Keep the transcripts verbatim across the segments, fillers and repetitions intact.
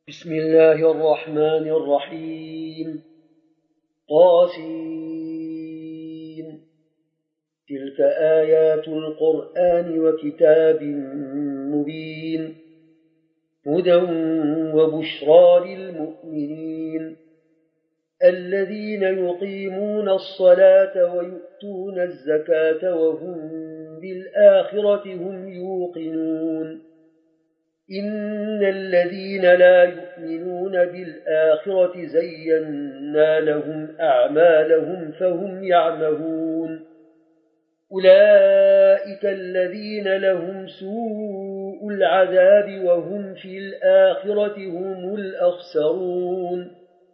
بسم الله الرحمن الرحيم. طاسين. تلك آيات القرآن وكتاب مبين، هدى وبشرى للمؤمنين الذين يقيمون الصلاة ويؤتون الزكاة وهم بالآخرة هم يوقنون. إن الذين لا يؤمنون بالآخرة زينا لهم أعمالهم فهم يعمهون. أولئك الذين لهم سوء العذاب وهم في الآخرة هم الأخسرون.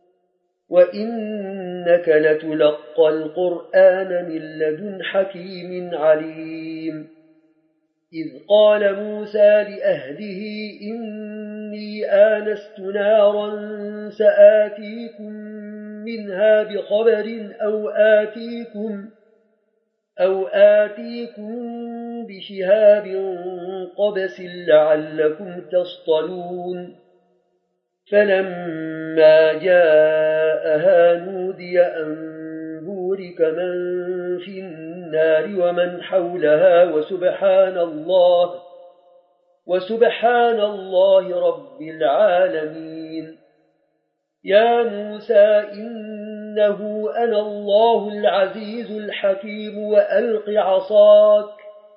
وإنك لتلقى القرآن من لدن حكيم عليم. إذ قال موسى لأهله إني آنست نارا سآتيكم منها بخبر أو آتيكم, أو آتيكم بشهاب قبس لعلكم تصطلون. فلما جاءها نودي أن بورك من في النار ومن حولها وسبحان الله وسبحان الله رب العالمين. يا موسى إنه أنا الله العزيز الحكيم وألق عصاك.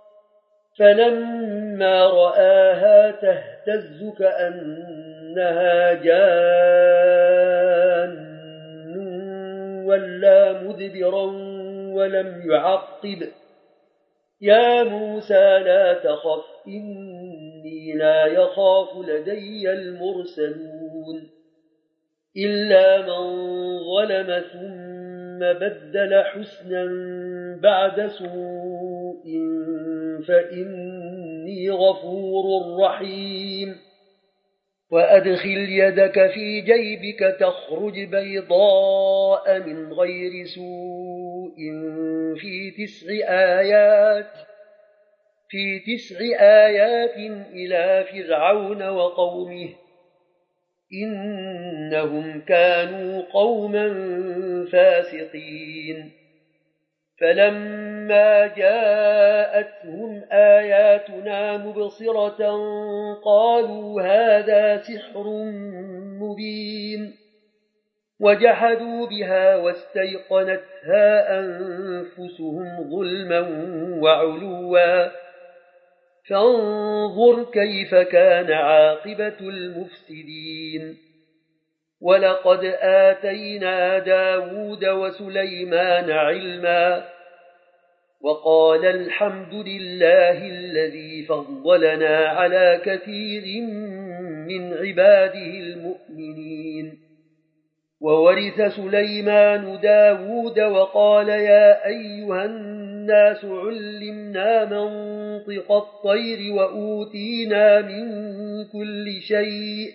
فلما رآها تهتز كأنها جان ولا مدبرا ولم يعقب. يا موسى لا تخف إني لا يخاف لدي المرسلون. إلا من ظلم ثم بدل حسنا بعد سوء فإني غفور رحيم. وأدخل يدك في جيبك تخرج بيضاء من غير سوء في تسع آيات في تسع آيات إلى فرعون وقومه إنهم كانوا قوما فاسقين. فلما جاءتهم آياتنا مبصرة قالوا هذا سحر مبين. وجحدوا بها واستيقنتها أنفسهم ظلما وعلوا. فانظر كيف كان عاقبة المفسدين. ولقد آتينا داود وسليمان علما وقال الحمد لله الذي فضلنا على كثير من عباده المؤمنين. وورث سليمان داود وقال يا أيها الناس علمنا منطق الطير وأوتينا من كل شيء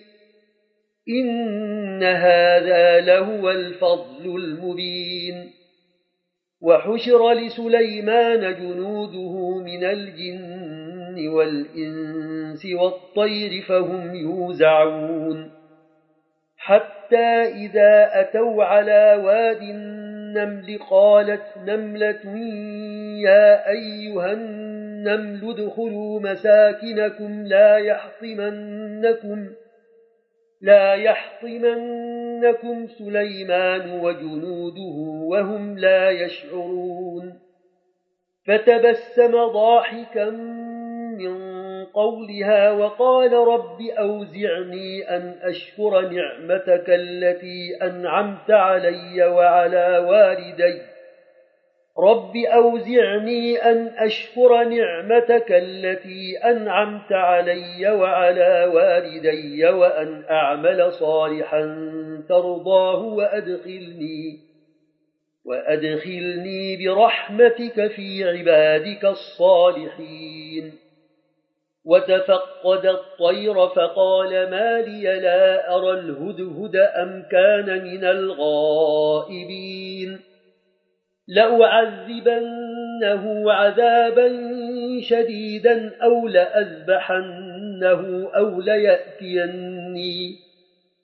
إن هذا لهو الفضل المبين. وحشر لسليمان جنوده من الجن والإنس والطير فهم يوزعون. حتى إذا أتوا على واد النمل قالت نملة يا أيها النمل ادخلوا مساكنكم لا يحطمنكم لا يحطمنكم سليمان وجنوده وهم لا يشعرون. فتبسم ضاحكا من قولها وقال رب أوزعني أن أشكر نعمتك التي أنعمت علي وعلى والدي رب أوزعني أن أشكر نعمتك التي أنعمت علي وعلى والدي وأن أعمل صالحا ترضاه وأدخلني, وأدخلني برحمتك في عبادك الصالحين. وتفقد الطير فقال ما لي لا أرى الهدهد أم كان من الغائبين. لأعذبنه عذابا شديدا أو لأذبحنه أو ليأتيني,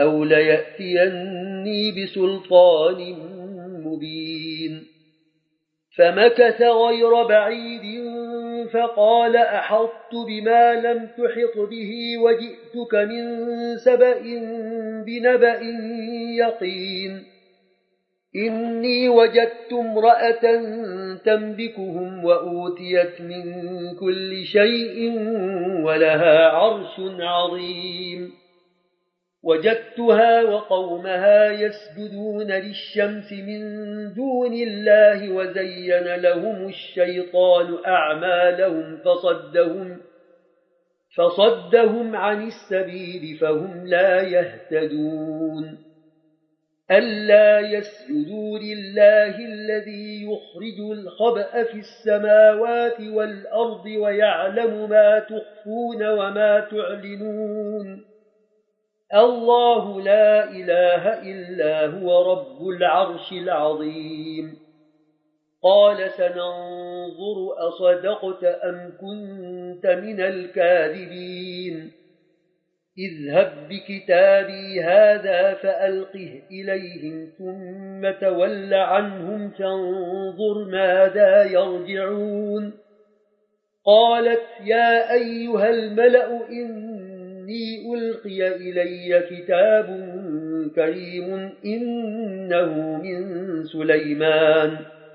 أو ليأتيني بسلطان مبين. فمكث غير بعيد فقال أحطت بما لم تحط به وجئتك من سبأ بنبأ يقين. إني وجدت امرأة تملكهم وأوتيت من كل شيء ولها عرش عظيم. وجدتها وقومها يسجدون للشمس من دون الله وزين لهم الشيطان أعمالهم فصدهم, فصدهم عن السبيل فهم لا يهتدون. ألا يسجدوا لله الذي يخرج الخبأ في السماوات والأرض ويعلم ما تخفون وما تعلنون. الله لا إله إلا هو رب العرش العظيم. قال سننظر أصدقت أم كنت من الكاذبين. اذهب بكتابي هذا فألقه إليهم ثم تول عنهم فانظر ماذا يرجعون. قالت يا أيها الملأ إني ألقي إلي كتاب كريم إنه من سليمان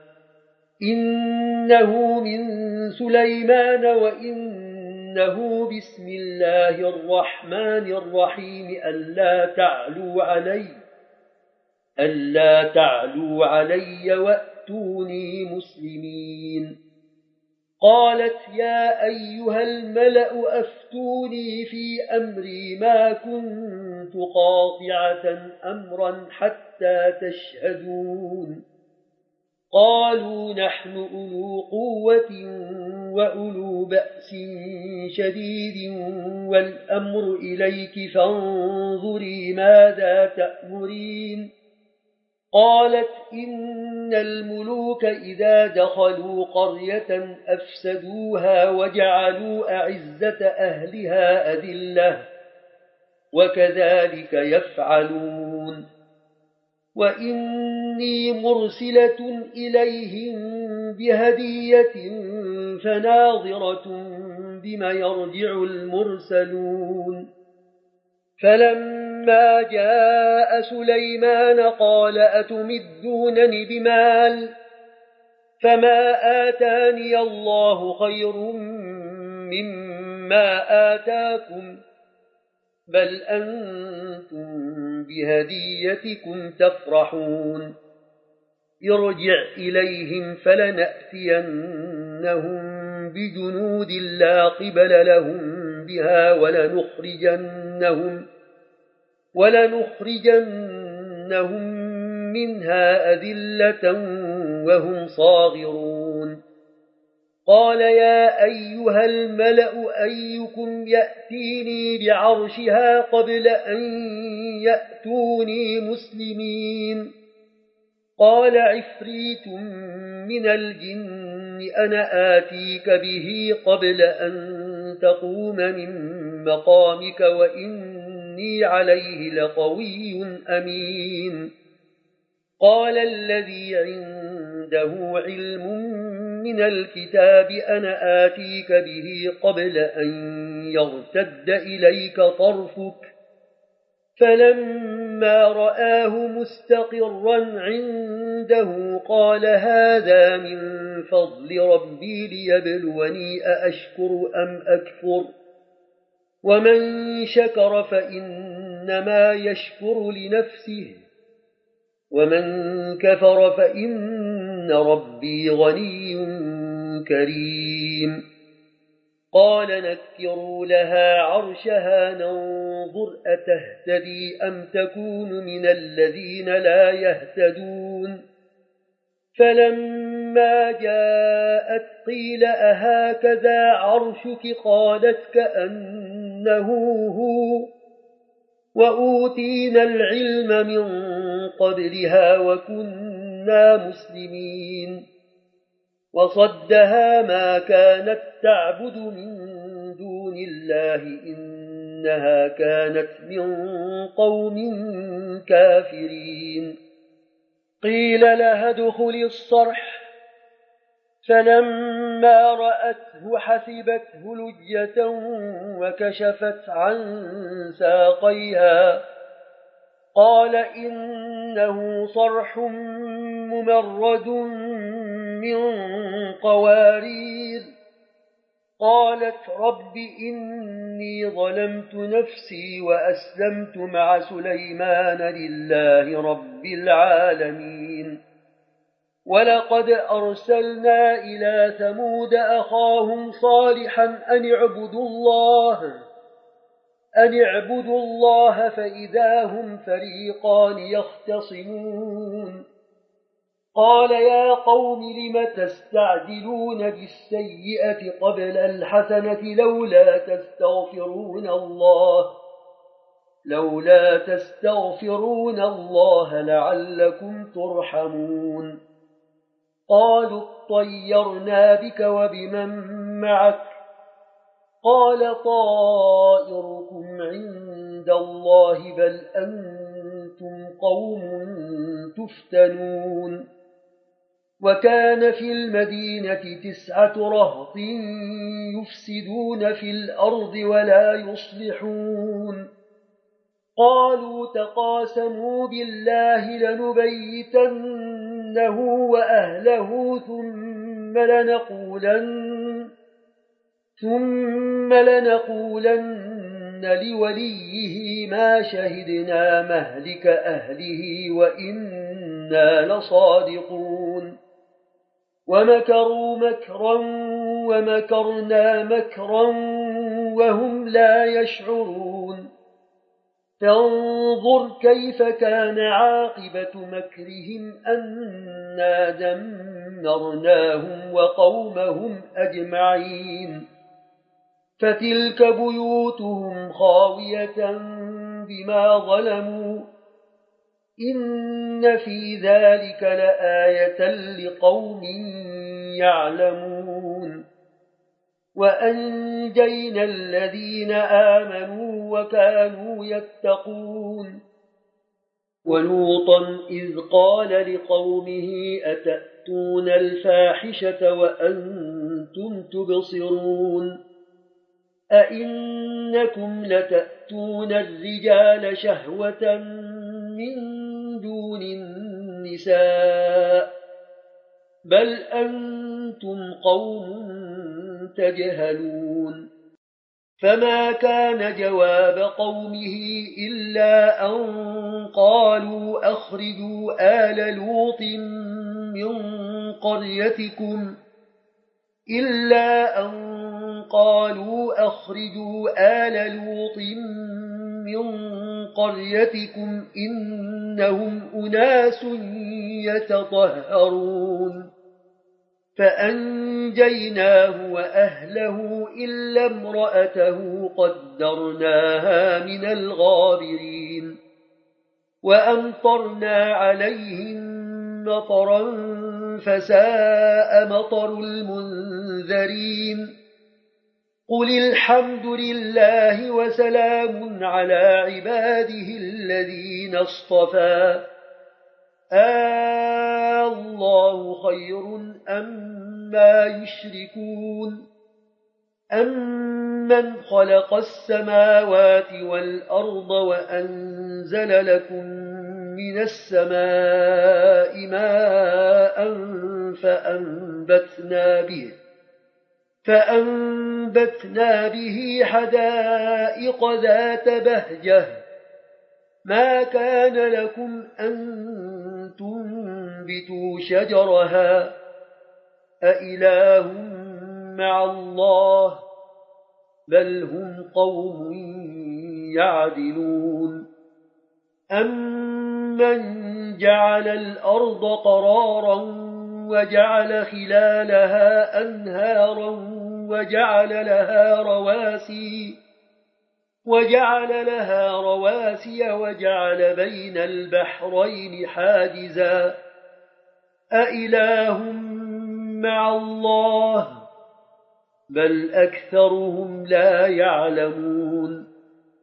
إنه من سليمان وإنه بسم الله الرحمن الرحيم ألا تعلوا علي ألا تعلوا علي وأتوني مسلمين. قالت يا أيها الملأ أفتوني في أمري ما كنت قاطعة أمرا حتى تشهدون. قالوا نحن أولو قوة وأولو بأس شديد والأمر إليك فانظري ماذا تأمرين. قالت إن الملوك إذا دخلوا قرية أفسدوها وجعلوا أعزة أهلها أذلة وكذلك يفعلون. وإني مرسلة إليهم بهدية فناظرة بما يرجع المرسلون. فلما جاء سليمان قال أتمدونني بمال فما آتاني الله خير مما آتاكم بل أنتم بهديتكم تفرحون. ارجع إليهم فلنأتينهم بجنود لا قبل لهم بها ولنخرجنهم, ولنخرجنهم منها أذلة وهم صاغرون. قال يا أيها الملأ أيكم يأتيني بعرشها قبل أن يأتوني مسلمين. قال عفريت من الجن أنا آتيك به قبل أن تقوم من مقامك وإني عليه لقوي أمين. قال الذي عنده علم من الكتاب أنا آتيك به قبل أن يرتد إليك طرفك. فلما رآه مستقرا عنده قال هذا من فضل ربي ليبلوني أأشكر أم أكفر. ومن شكر فإنما يشكر لنفسه ومن كفر فإن ربي غني كريم. قال نكروا لها عرشها ننظر أتهتدي أم تكون من الذين لا يهتدون. فلما جاءت قيل أهكذا عرشك قالت كأنه هو وأوتينا العلم من قبلها وكنا مسلمين. وصدها ما كانت تعبد من دون الله إن إنها كانت من قوم كافرين. قيل لها ادخل الصرح فلما رأته حسبته لجة وكشفت عن ساقيها قال إنه صرح ممرد من قوارير. قالت رب إني ظلمت نفسي وأسلمت مع سليمان لله رب العالمين. ولقد أرسلنا إلى ثمود أخاهم صالحا أن اعبدوا الله أن اعبدوا الله فإذا هم فريقان يختصمون. قال يا قوم لم تستعجلون بالسيئة قبل الحسنة لولا تستغفرون الله لولا تستغفرون الله لعلكم ترحمون. قالوا اطيرنا بك وبمن معك قال طائركم عند الله بل أنتم قوم تفتنون. وكان في المدينة تسعة رهط يفسدون في الأرض ولا يصلحون. قالوا تقاسموا بالله لنبيتنه وأهله ثم لنقولن, ثم لنقولن لوليه ما شهدنا مهلك أهله وإنا لصادقون. ومكروا مكرا ومكرنا مكرا وهم لا يشعرون. فانظر كيف كان عاقبة مكرهم أنا دمرناهم وقومهم أجمعين. فتلك بيوتهم خاوية بما ظلموا إن في ذلك لآية لقوم يعلمون. وأنجينا الذين آمنوا وكانوا يتقون. ولوطا إذ قال لقومه أتأتون الفاحشة وأنتم تبصرون أئنكم لتأتون الرجال شهوة من دون النساء بل أنتم قوم تجهلون. فما كان جواب قومه إلا أن قالوا أخرجوا آل لوط من قريتكم إلا أن قالوا أخرجوا آل لوط من قريتكم إنهم أناس يتطهرون. فأنجيناه وأهله إلا امرأته قدرناها من الغابرين. وأمطرنا عليهم مطرا فساء مطر المنذرين. قل الحمد لله وسلام على عباده الذين اصطفى آه الله خير أما يشركون. أمن خلق السماوات والأرض وأنزل لكم من السماء ماء فأنبتنا به فأنبتنا به حدائق ذات بهجة ما كان لكم أن تنبتوا شجرها أإله مع الله بل هم قوم يعدلون. أمن جعل الأرض قرارا وجعل خلالها أنهارا وجعل لها رواسي وجعل لها رواسي وجعل بين البحرين حاجزا أإله مع الله بل أكثرهم لا يعلمون.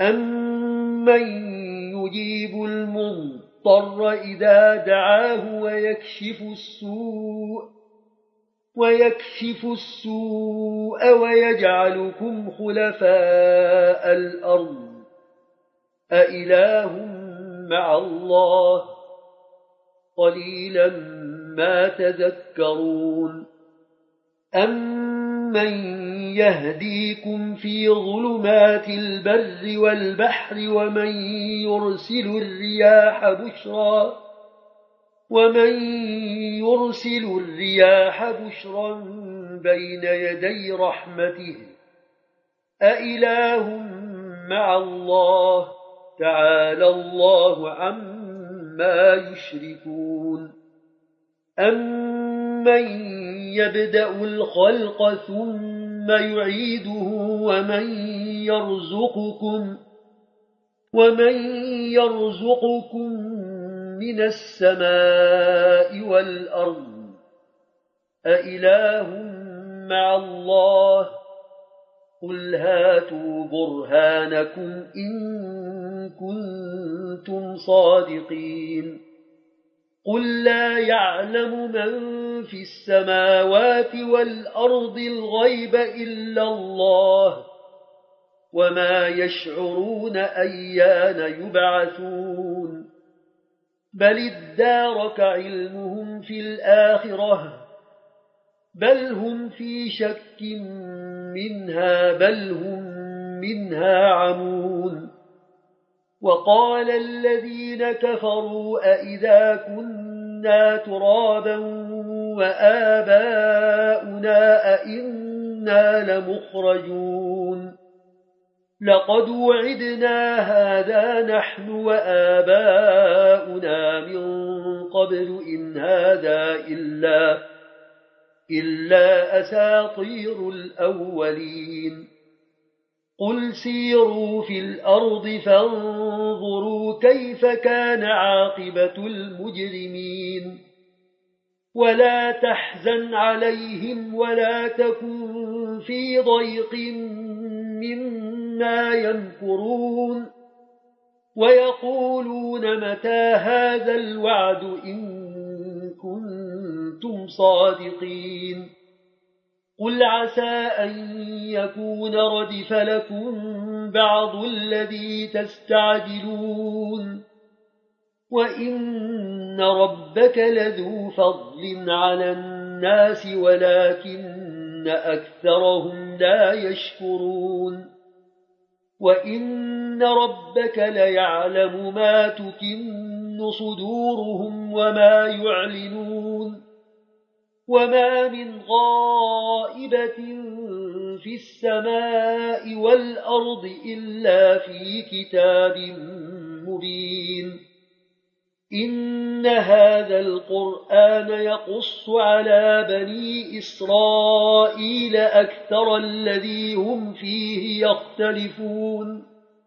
أَمَّن يُجِيبُ الْمُضْطَرَّ إِذَا دَعَاهُ وَيَكْشِفُ السُّوءَ وَيَكْشِفُ السُّوءَ وَيَجْعَلُكُمْ خُلَفَاءَ الْأَرْضِ أَإِلَٰهٌ مَّعَ اللَّهِ قَلِيلًا مَّا تَذَكَّرُونَ أَمَّن يَهْدِيكُمْ فِي ظُلُمَاتِ الْبَرِّ وَالْبَحْرِ وَمَن يُرْسِلُ الرِّيَاحَ بُشْرًا وَمَن يُرْسِلُ الرِّيَاحَ بُشْرًا بَيْنَ يَدَيْ رَحْمَتِهِ أَإِلَٰهٌ مَّعَ اللَّهِ تَعَالَى اللَّهُ عَمَّا يُشْرِكُونَ أَمَّن يَبْدَأُ الْخَلْقَ ثُمَّ يُعِيدُهُ وَمَن يَرْزُقُكُم وَمَن يَرْزُقُكُم مِّنَ السَّمَاءِ وَالْأَرْضِ أَإِلَٰهٌ مَّعَ اللَّهِ قُلْ هَاتُوا بُرْهَانَكُمْ إِن كُنتُمْ صَادِقِينَ قُل لَّا يَعْلَمُ مَن فِي السَّمَاوَاتِ وَالْأَرْضِ الْغَيْبَ إِلَّا اللَّهُ وَمَا يَشْعُرُونَ أَيَّانَ يُبْعَثُونَ بَلِ ادَّارَكَ عِلْمُهُمْ فِي الْآخِرَةِ بَلْ هُمْ فِي شَكٍّ مِّنْهَا بَلْ هُمْ مِنْهَا عَمُونَ وَقَالَ الَّذِينَ كَفَرُوا أَإِذَا كُنَّا تُرَابًا وَآبَاؤُنَا أَإِنَّا لَمُخْرَجُونَ لَقَدْ وُعِدْنَا هَذَا نَحْنُ وَآبَاؤُنَا مِنْ قَبْلُ إِنْ هَذَا إِلَّا إِلَّا أَسَاطِيرُ الْأَوَّلِينَ قُلْ سِيرُوا فِي الْأَرْضِ فَانظُرُوا كَيْفَ كَانَ عَاقِبَةُ الْمُجْرِمِينَ وَلَا تَحْزَنْ عَلَيْهِمْ وَلَا تَكُنْ فِي ضَيْقٍ مِّمَّا يَمْكُرُونَ وَيَقُولُونَ مَتَى هَذَا الْوَعْدُ إِن كُنتُمْ صَادِقِينَ قُلْ عَسَىٰ أَن يَكُونَ رَدِفَ لَكُم بَعْضُ الَّذِي تَسْتَعْجِلُونَ وَإِنَّ رَبَّكَ لَذُو فَضْلٍ عَلَى النَّاسِ وَلَكِنَّ أَكْثَرَهُمْ لَا يَشْكُرُونَ وَإِنَّ رَبَّكَ لَيَعْلَمُ مَا تُكِنُّ صُدُورُهُمْ وَمَا يُعْلِنُونَ وَمَا مِنْ غَائِبَةٍ فِي السَّمَاءِ وَالْأَرْضِ إِلَّا فِي كِتَابٍ مُبِينٍ إِنَّ هَذَا الْقُرْآنَ يَقُصُّ عَلَى بَنِي إِسْرَائِيلَ أَكْثَرَ الَّذِي هُمْ فِيهِ يَخْتَلِفُونَ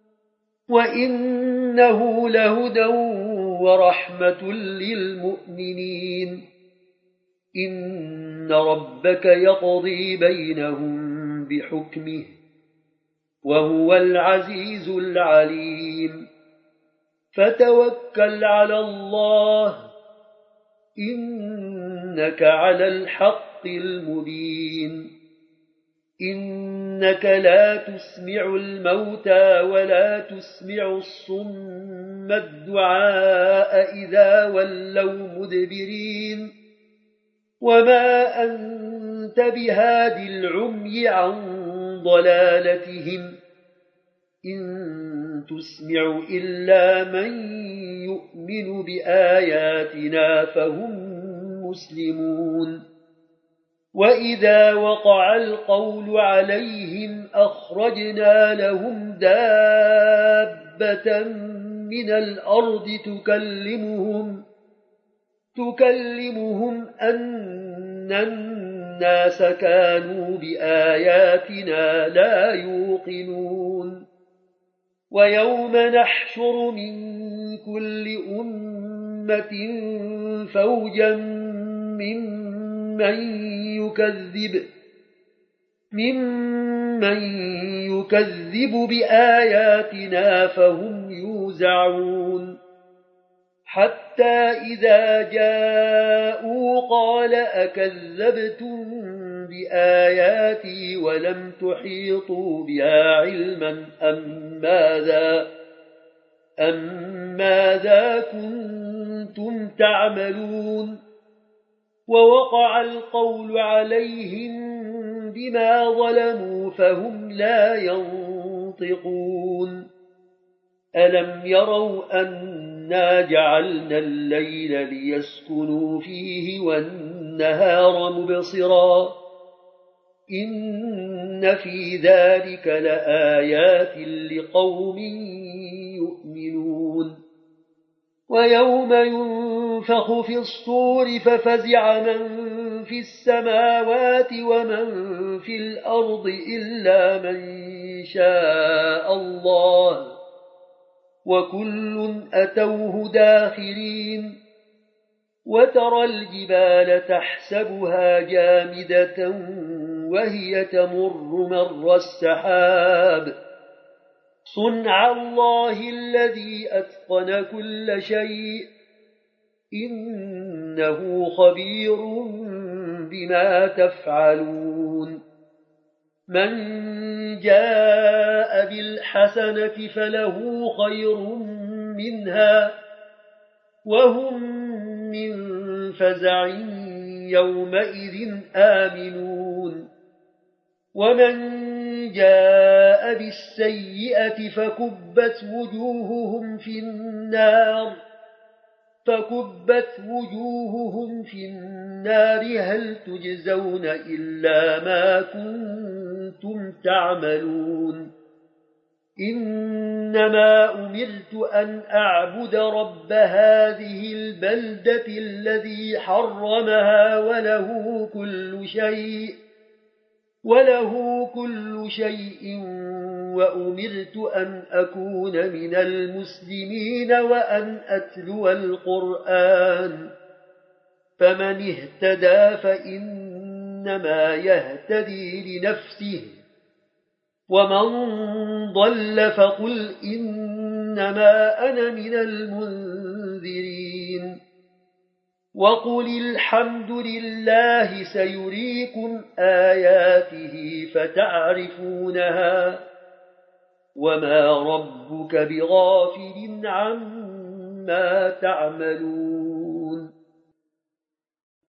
وَإِنَّهُ لَهُدًى وَرَحْمَةٌ لِلْمُؤْمِنِينَ إِنَّ رَبَّكَ يَقْضِي بَيْنَهُم بِحُكْمِهِ وَهُوَ الْعَزِيزُ الْعَلِيمُ فَتَوَكَّلْ عَلَى اللَّهِ إِنَّكَ عَلَى الْحَقِّ الْمُبِينِ إِنَّكَ لَا تُسْمِعُ الْمَوْتَى وَلَا تُسْمِعُ الصُّمَّ الدُّعَاءَ إِذَا وَلَّوْا مُدْبِرِينَ وَمَا أَنْتَ بِهَادِ الْعُمْيِ عَنْ ضَلَالَتِهِمْ إِن تُسْمِعُ إِلَّا مَنْ يُؤْمِنُ بِآيَاتِنَا فَهُمْ مُسْلِمُونَ وَإِذَا وَقَعَ الْقَوْلُ عَلَيْهِمْ أَخْرَجْنَا لَهُمْ دَابَّةً مِنَ الْأَرْضِ تُكَلِّمُهُمْ تُكَلِّمُهُمْ أَنَّ النَّاسَ كَانُوا بِآيَاتِنَا لَا يُوقِنُونَ وَيَوْمَ نَحْشُرُ مِنْ كُلِّ أُمَّةٍ فَوْجًا مِّمَّن يُكَذِّبُ ممن يكذب بآياتنا فهم يوزعون حتى إذا جاءوا قال أكذبتم بآياتي ولم تحيطوا بها علما أم ماذا, أم ماذا كنتم تعملون ووقع القول عليهم بما ظلموا فهم لا ينطقون ألم يروا أنا جعلنا الليل ليسكنوا فيه والنهار مبصرا إن في ذلك لآيات لقوم يؤمنون ويوم ينفخ في الصور ففزع من في السماوات ومن في الأرض إلا من شاء الله وكل أتوه داخرين وترى الجبال تحسبها جامدة وهي تمر مر السحاب صنع الله الذي أتقن كل شيء إنه خبير بما تفعلون من جاء بالحسنة فله خير منها وهم من فزع يومئذ آمنون ومن جاء بالسيئة فكبت وجوههم في النار فكبت وجوههم في النار هل تجزون إلا ما كنتم تعملون إنما أمرت أن أعبد رب هذه البلدة الذي حرمها وله كل شيء وله كل شيء وأمرت أن أكون من المسلمين وأن أتلو القرآن فمن اهتدى فإنما يهتدي لنفسه ومن ضل فقل إنما أنا من المنذرين وقل الحمد لله سيريكم آياته فتعرفونها وما ربك بغافل عما تعملون